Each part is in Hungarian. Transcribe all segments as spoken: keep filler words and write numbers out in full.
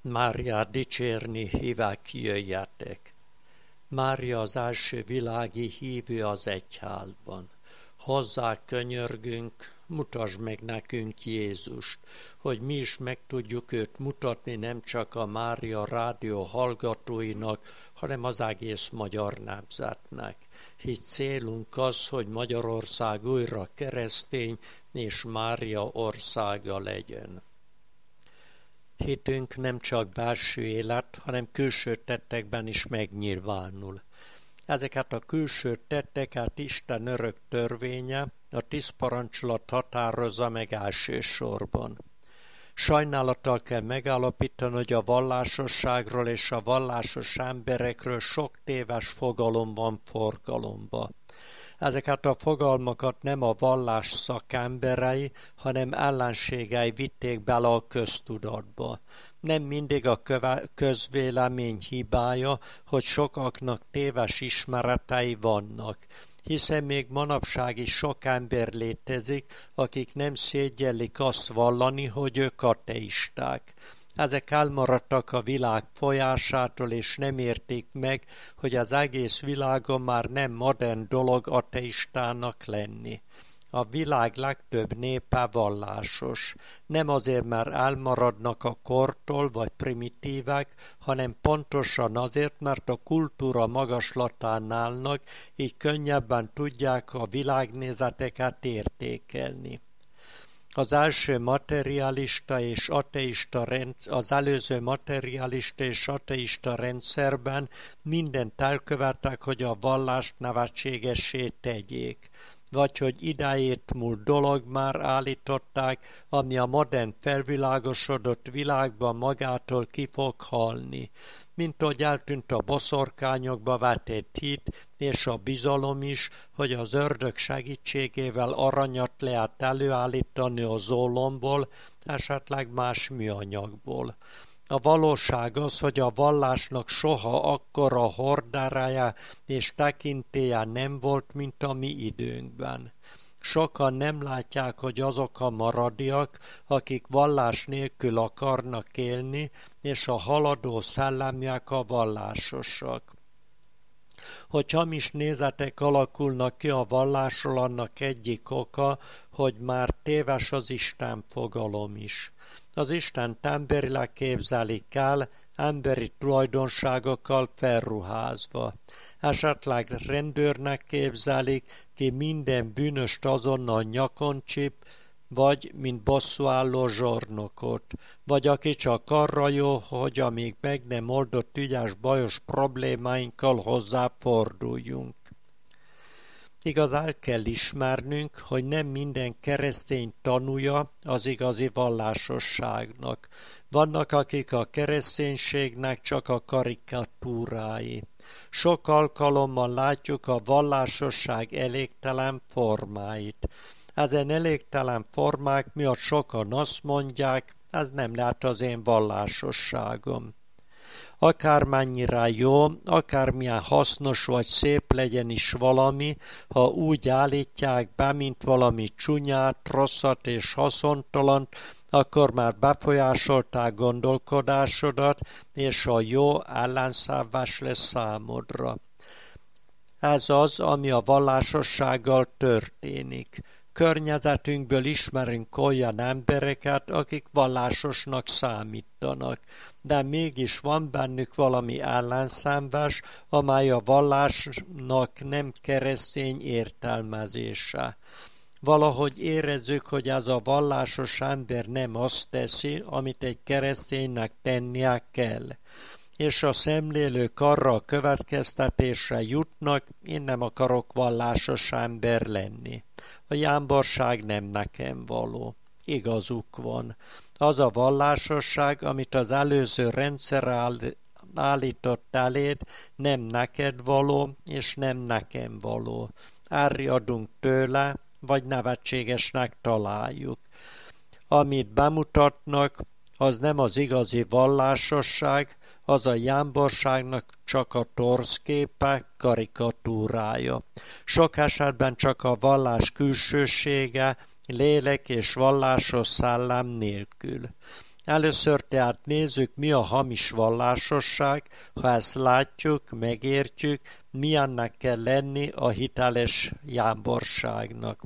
Máriát dicsérni hívák, jöjjetek! Mária az első világi hívő az egyházban. Hozzá könyörgünk, mutasd meg nekünk Jézust, hogy mi is meg tudjuk őt mutatni nem csak a Mária rádió hallgatóinak, hanem az egész magyar nemzetnek. Hisz célunk az, hogy Magyarország újra keresztény és Mária országa legyen. Hitünk nem csak belső élet, hanem külső tettekben is megnyilvánul. Ezeket a külső tetteket Isten örök törvénye, a tíz parancsolat határozza meg elsősorban. Sajnálattal kell megállapítani, hogy a vallásosságról és a vallásos emberekről sok téves fogalom van forgalomba. Ezeket a fogalmakat nem a vallás szakemberei, hanem ellenségei vitték bele a köztudatba. Nem mindig a közvélemény hibája, hogy sokaknak téves ismeretei vannak, hiszen még manapság is sok ember létezik, akik nem szégyellik azt vallani, hogy ők ateisták. Ezek elmaradtak a világ folyásától, és nem érték meg, hogy az egész világon már nem modern dolog ateistának lenni. A világ legtöbb népe vallásos. Nem azért, mert elmaradnak a kortól vagy primitívek, hanem pontosan azért, mert a kultúra magaslatán állnak, így könnyebben tudják a világnézeteket értékelni. Az első materialista és ateista rendszer, az előző materialista és ateista rendszerben mindent elkövettek, hogy a vallást nevetségessé tegyék. Vagy hogy idejét múlt dolog már állították, ami a modern felvilágosodott világban magától ki fog halni. Mint ahogy eltűnt a boszorkányokba vetett hit, és a bizalom is, hogy az ördög segítségével aranyat lehet előállítani az ólomból, esetleg más műanyagból. A valóság az, hogy a vallásnak soha akkora hordárája és tekintélye nem volt, mint a mi időnkben. Sokan nem látják, hogy azok a maradiak, akik vallás nélkül akarnak élni, és a haladó szellemiek a vallásosak. Hogy hamis nézetek alakulnak ki a vallásról, annak egyik oka, hogy már téves az Isten fogalom is. Az Istent emberileg képzelik el, emberi tulajdonságokkal felruházva. Esetleg rendőrnek képzelik, ki minden bűnöst azonnal nyakon csip, vagy mint bosszúálló zsornokot, vagy aki csak arra jó, hogy amíg meg nem oldott ügyes bajos problémáinkkal hozzáforduljunk. Igaz, el kell ismernünk, hogy nem minden keresztény tanúja az igazi vallásosságnak. Vannak, akik a kereszténységnek csak a karikatúrái. Sok alkalommal látjuk a vallásosság elégtelen formáit. Ezen elégtelen formák miatt sokan azt mondják, ez nem lehet az én vallásosságom. Akármennyire jó, akármilyen hasznos vagy szép legyen is valami, ha úgy állítják be, mint valami csúnyát, rosszat és haszontalant, akkor már befolyásolták gondolkodásodat, és a jó ellenszávás lesz számodra. Ez az, ami a vallásossággal történik. Környezetünkből ismerünk olyan embereket, akik vallásosnak számítanak, de mégis van bennük valami ellenszenves, amely a vallásnak nem keresztény értelmezése. Valahogy érezzük, hogy ez a vallásos ember nem azt teszi, amit egy kereszténynek tennie kell. És a szemlélők arra a következtetésre jutnak, én nem akarok vallásos ember lenni. A jámborság nem nekem való. Igazuk van. Az a vallásosság, amit az előző rendszer állított eléd, nem neked való, és nem nekem való. Árjadunk tőle, vagy nevetségesnek találjuk. Amit bemutatnak, az nem az igazi vallásosság, az a jámborságnak csak a torszképe, karikatúrája. Sok esetben csak a vallás külsősége, lélek és vallásos szellem nélkül. Először tehát nézzük, mi a hamis vallásosság, ha ezt látjuk, megértjük, milyennek kell lenni a hiteles jámborságnak.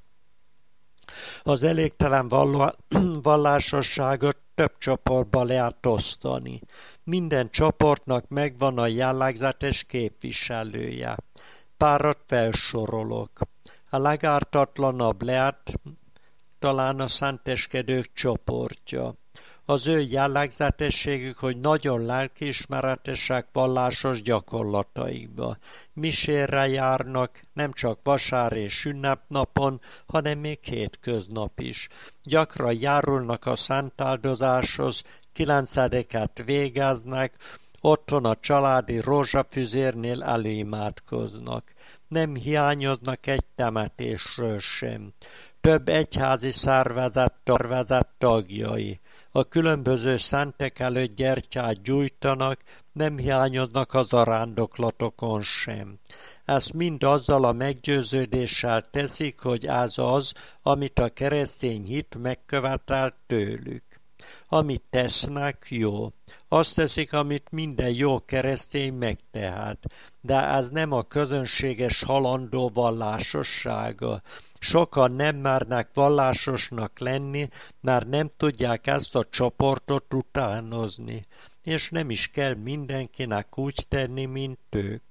Az elégtelen vallásosságot több csoportba lehet osztani. Minden csoportnak megvan a jellegzetes képviselője. Párat felsorolok. A legártatlanabb lehet talán a szenteskedők csoportja. Az ő jellegzetességük, hogy nagyon lelkiismeretesek vallásos gyakorlataikba. Misére járnak, nem csak vasár és ünnepnapon, hanem még hétköznap is. Gyakran járulnak a szentáldozáshoz, kilencediket végeznek, otthon a családi rózsafüzérnél előimádkoznak. Nem hiányoznak egy temetésről sem. Több egyházi szervezet, szervezet tagjai. A különböző szentek előtt gyertyát gyújtanak, nem hiányoznak az arándoklatokon sem. Ezt mind azzal a meggyőződéssel teszik, hogy ez az, amit a keresztény hit megkövetel tőlük. Amit tesznek, jó. Azt teszik, amit minden jó keresztény megtehet. De ez nem a közönséges halandó vallásossága. Sokan nem mernek vallásosnak lenni, mert nem tudják ezt a csoportot utánozni, és nem is kell mindenkinek úgy tenni, mint ők.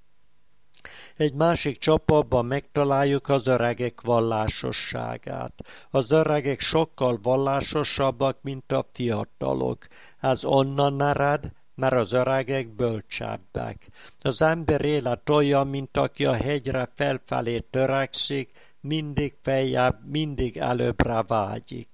Egy másik csoportban megtaláljuk az öregek vallásosságát. Az öregek sokkal vallásosabbak, mint a fiatalok. Ez onnan ered, mert az öregek bölcsebbek. Az ember élet olyan, mint aki a hegyre felfelé törekszik, mindig feljebb, mindig előbbre vágyik.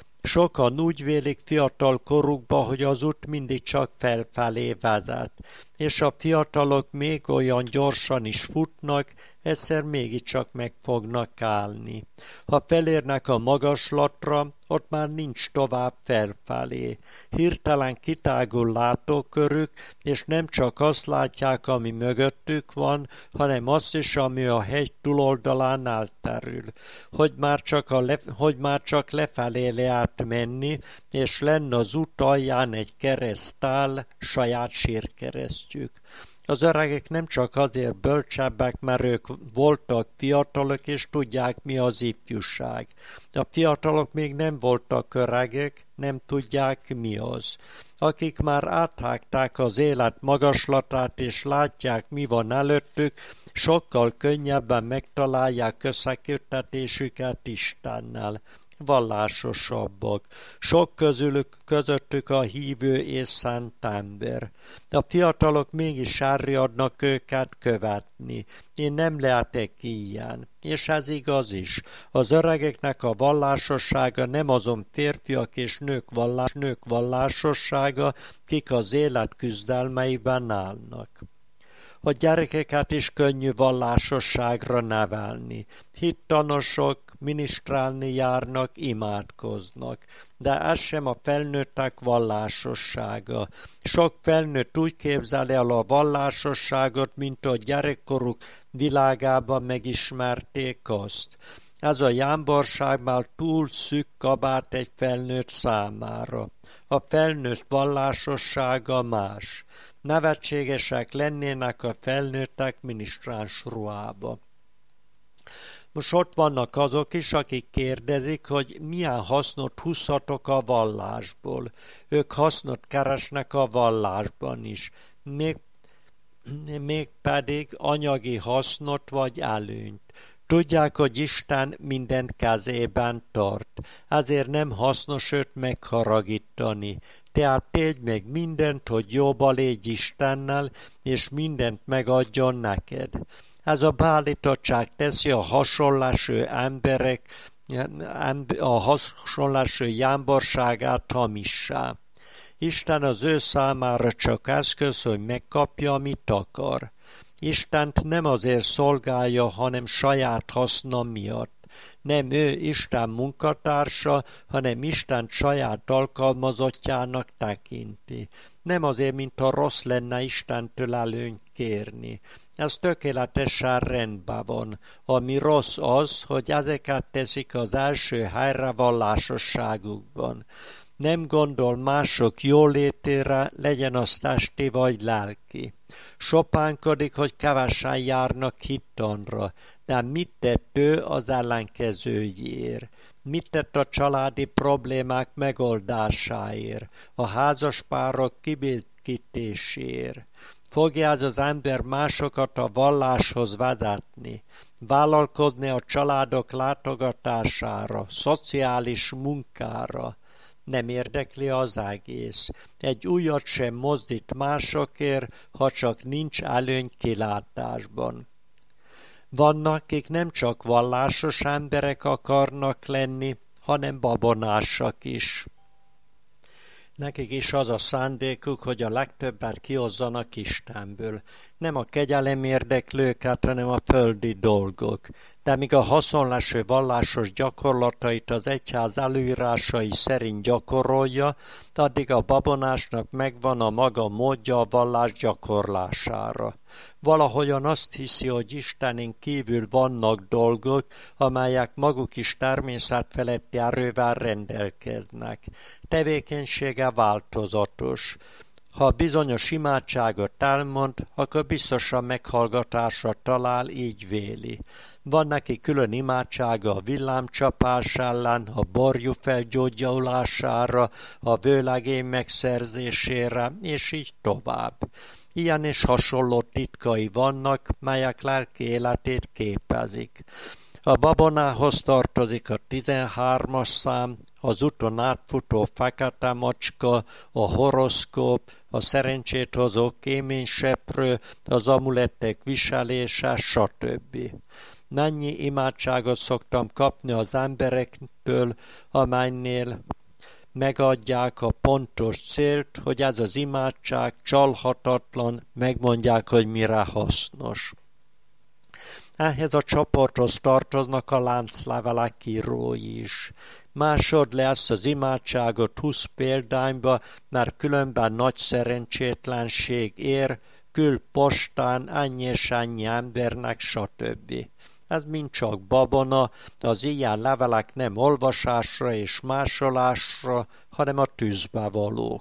Sokan úgy vélik fiatal korukba, hogy az út mindig csak felfelé vezet, és a fiatalok még olyan gyorsan is futnak, egyszer mégiscsak meg fognak állni. Ha felérnek a magaslatra, ott már nincs tovább felfelé. Hirtelen kitágul látókörük, és nem csak azt látják, ami mögöttük van, hanem azt is, ami a hegy túloldalán elterül. Hogy már csak, a le, hogy már csak lefelé lehet menni, és lenne az út alján egy keresztál, saját sírkeresztjük. Az öregek nem csak azért bölcsebbek, mert ők voltak fiatalok, és tudják, mi az ifjúság. A fiatalok még nem voltak öregek, nem tudják, mi az. Akik már áthágták az élet magaslatát, és látják, mi van előttük, sokkal könnyebben megtalálják összeköttetésüket Istennel. Vallásosabbak. Sok közülük közöttük a hívő és szent ember. A fiatalok mégis árjadnak őket követni. Én nem lehetek ilyen. És ez igaz is. Az öregeknek a vallásossága nem azon férfiak és nők, vallás, nők vallásossága, kik az élet küzdelmeiben állnak. A gyerekeket is könnyű vallásosságra nevelni. Hittanosok, minisztrálni járnak, imádkoznak. De ez sem a felnőttek vallásossága. Sok felnőtt úgy képzel el a vallásosságot, mint a gyerekkoruk világában megismerték azt. Ez a jámborság már túl szűk kabát egy felnőtt számára. A felnőtt vallásossága más. Nevetségesek lennének a felnőttek minisztráns ruhába. Most ott vannak azok is, akik kérdezik, hogy milyen hasznot húzhatok a vallásból. Ők hasznot keresnek a vallásban is, még, még pedig anyagi hasznot vagy előnyt. Tudják, hogy Isten mindent kezében tart, ezért nem hasznos őt megharagítani. Tehát tégy meg mindent, hogy jobban légy Istennel, és mindent megadjon neked. Ez a beállítottság teszi a hasonlású emberek, a hasonlású jámborságát hamissá. Isten az ő számára csak eszköz, hogy megkapja, amit akar. Istent nem azért szolgálja, hanem saját haszna miatt. Nem ő Isten munkatársa, hanem Isten saját alkalmazottjának tekinti. Nem azért, mintha rossz lenne Istentől előnyt kérni. Ez tökéletesen rendben van. Ami rossz az, hogy ezeket teszik az első helyre vallásosságukban. Nem gondol mások jólétére, legyen az testi vagy lelki. Sopánkodik, hogy kevesen járnak hittanra, de mit tett ő az ellenkezőjéért? Mit tett a családi problémák megoldásáért, a házaspárok kibékítéséért? Fogja ez az ember másokat a valláshoz vezetni, vállalkozni a családok látogatására, szociális munkára? Nem érdekli az egész. Egy ujjat sem mozdít másokért, ha csak nincs előny kilátásban. Vannak, akik nem csak vallásos emberek akarnak lenni, hanem babonásak is. Nekik is az a szándékuk, hogy a legtöbbet kihozzanak Istenből. Nem a kegyelem érdekli őket, hanem a földi dolgok. De míg a haszonleső vallásos gyakorlatait az egyház előírásai szerint gyakorolja, addig a babonásnak megvan a maga módja a vallás gyakorlására. Valahogyan azt hiszi, hogy Istenen kívül vannak dolgok, amelyek maguk is természetfeletti erővel rendelkeznek. Tevékenysége változatos. Ha bizonyos imádságot elmond, akkor biztosan meghallgatásra talál, így véli. Van neki külön imádsága a villámcsapás ellen, a borjú felgyógyulására, a vőlegény megszerzésére, és így tovább. Ilyen és hasonló titkai vannak, melyek lelki életét képezik. A babonához tartozik a tizenhármas szám, az úton átfutó fekete macska, a horoszkóp, a szerencsét hozó kéményseprő, az amulettek viselése, stb. Mennyi imádságot szoktam kapni az emberektől, amelynél megadják a pontos célt, hogy ez az imádság csalhatatlan, megmondják, hogy mire hasznos. Ehhez a csoporthoz tartoznak a lánclevelek írói is. Másod le ezt az imádságot húsz példányba, mert különben nagy szerencsétlenség ér, küld postán ennyi és ennyi embernek, stb. Ez mind csak babona, az ilyen levelek nem olvasásra és másolásra, hanem a tűzbe valók.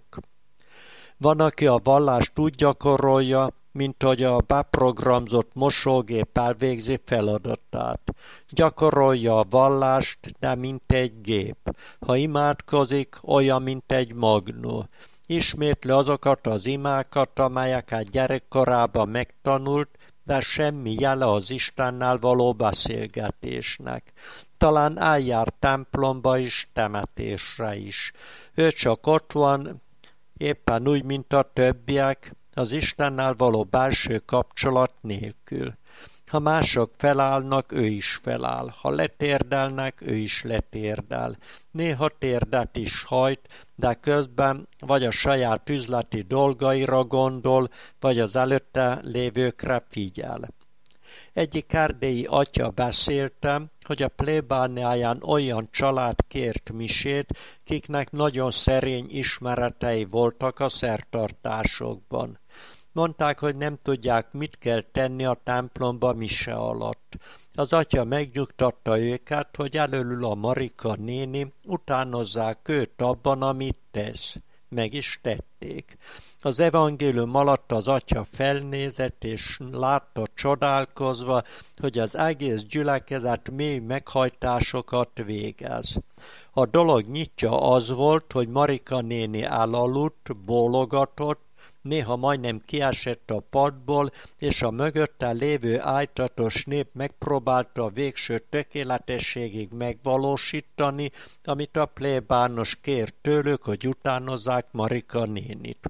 Van, aki a vallást úgy gyakorolja, mint hogy a beprogramzott mosógép elvégzi feladatát. Gyakorolja a vallást, de mint egy gép. Ha imádkozik, olyan, mint egy magnó. Ismétli azokat az imákat, amelyeket gyerekkorában megtanult, de semmi jele az Istennel való beszélgetésnek. Talán eljár templomba is, temetésre is. Ő csak ott van, éppen úgy, mint a többiek, az Istennel való belső kapcsolat nélkül. Ha mások felállnak, ő is feláll. Ha letérdelnek, ő is letérdel. Néha térdet is hajt, de közben vagy a saját üzleti dolgaira gondol, vagy az előtte lévőkre figyel. Egyik erdélyi atya beszéltem, hogy a plébániáján olyan család kért misét, kiknek nagyon szerény ismeretei voltak a szertartásokban. Mondták, hogy nem tudják, mit kell tenni a templomba mise alatt. Az atya megnyugtatta őket, hogy előlül a Marika néni, utánozzák őt abban, amit tesz. Meg is tették. Az evangélium alatt az atya felnézett, és látta csodálkozva, hogy az egész gyülekezet mély meghajtásokat végez. A dolog nyitja az volt, hogy Marika néni elaludt, bólogatott, néha majdnem kiesett a padból, és a mögötte lévő ájtatos nép megpróbálta a végső tökéletességig megvalósítani, amit a plébános kér tőlük, hogy utánozzák Marika nénit.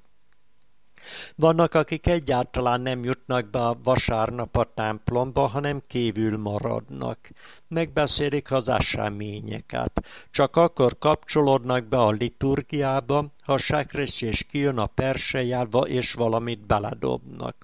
Vannak, akik egyáltalán nem jutnak be a vasárnap a templomba, hanem kívül maradnak. Megbeszélik az eseményeket. Csak akkor kapcsolódnak be a liturgiába, ha a sekrestyés kijön a persejjelva és valamit beledobnak.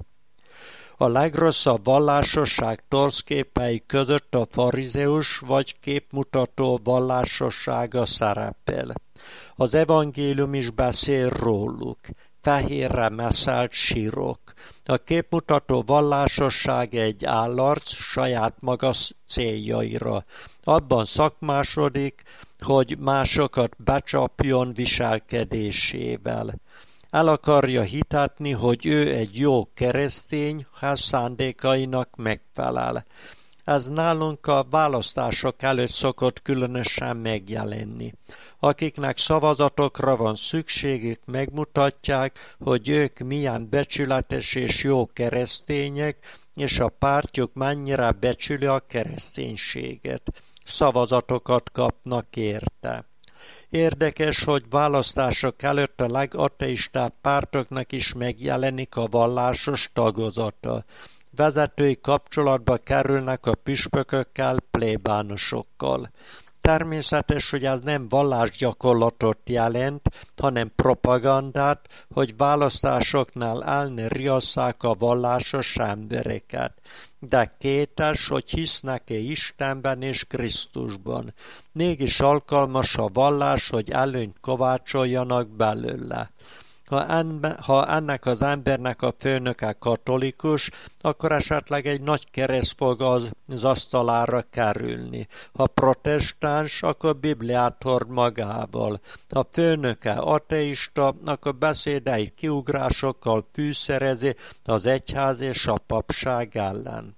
A legrosszabb vallásosság torszképei között a farizeus vagy képmutató vallásossága szerepel. Az evangélium is beszél róluk. Fehérre meszelt sírok. A képmutató vallásosság egy állarc saját maga céljaira. abban szakmásodik, hogy másokat becsapjon viselkedésével. El akarja hitetni, hogy ő egy jó keresztény, ha szándékainak megfelel. Ez nálunk a választások előtt szokott különösen megjelenni. Akiknek szavazatokra van szükségük, megmutatják, hogy ők milyen becsületes és jó keresztények, és a pártjuk mennyire becsüli a kereszténységet. Szavazatokat kapnak érte. Érdekes, hogy választások előtt a legateistább pártoknak is megjelenik a vallásos tagozata. Vezetői kapcsolatba kerülnek a püspökökkel, plébánosokkal. Természetes, hogy ez nem vallásgyakorlatot jelent, hanem propagandát, hogy választásoknál állni riasszák a vallásos embereket. De kétes, hogy hisznek-e Istenben és Krisztusban. Mégis alkalmas a vallás, hogy előnyt kovácsoljanak belőle. Ha, enbe, ha ennek az embernek a főnöke katolikus, akkor esetleg egy nagy kereszt fog az, az asztalára kerülni. Ha protestáns, akkor Bibliát hord magával. Ha főnöke ateista, akkor beszédeit kiugrásokkal fűszerezi az egyház és a papság ellen.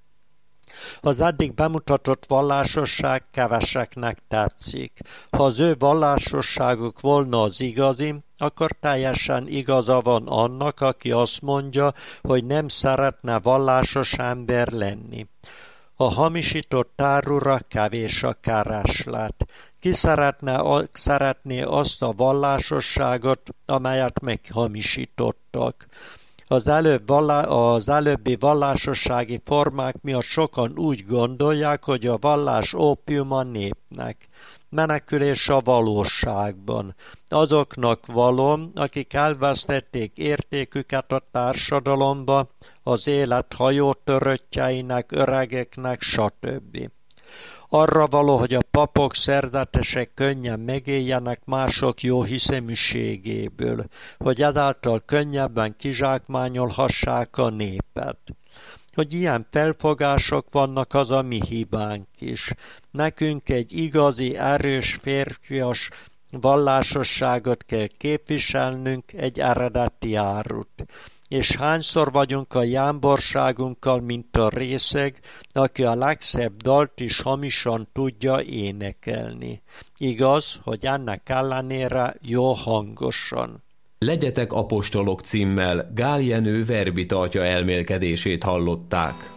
Az eddig bemutatott vallásosság keveseknek tetszik. Ha az ő vallásosságuk volna az igazi, akkor teljesen igaza van annak, aki azt mondja, hogy nem szeretne vallásos ember lenni. A hamisított árura kevés a kereslet. Ki szeretne, szeretné azt a vallásosságot, amelyet meghamisítottak. Az, előbb vallá, az előbbi vallásossági formák miatt sokan úgy gondolják, hogy a vallás ópium a népnek. Menekülés a valóságban. Azoknak való, akik elvesztették értéküket a társadalomba, az élet hajótöröttjeinek, öregeknek, stb. Arra való, hogy a papok, szerzetesek könnyen megéljenek mások jó hiszeműségéből, hogy ezáltal könnyebben kizsákmányolhassák a népet. Hogy ilyen felfogások vannak, az a mi hibánk is. Nekünk egy igazi, erős, férfias vallásosságot kell képviselnünk, egy eredeti árut. És hányszor vagyunk a jámborságunkkal, mint a részeg, aki a legszebb dalt is hamisan tudja énekelni. Igaz, hogy ennek ellenére jó hangosan. Legyetek apostolok címmel Gál Jenő verbitátya elmélkedését hallották.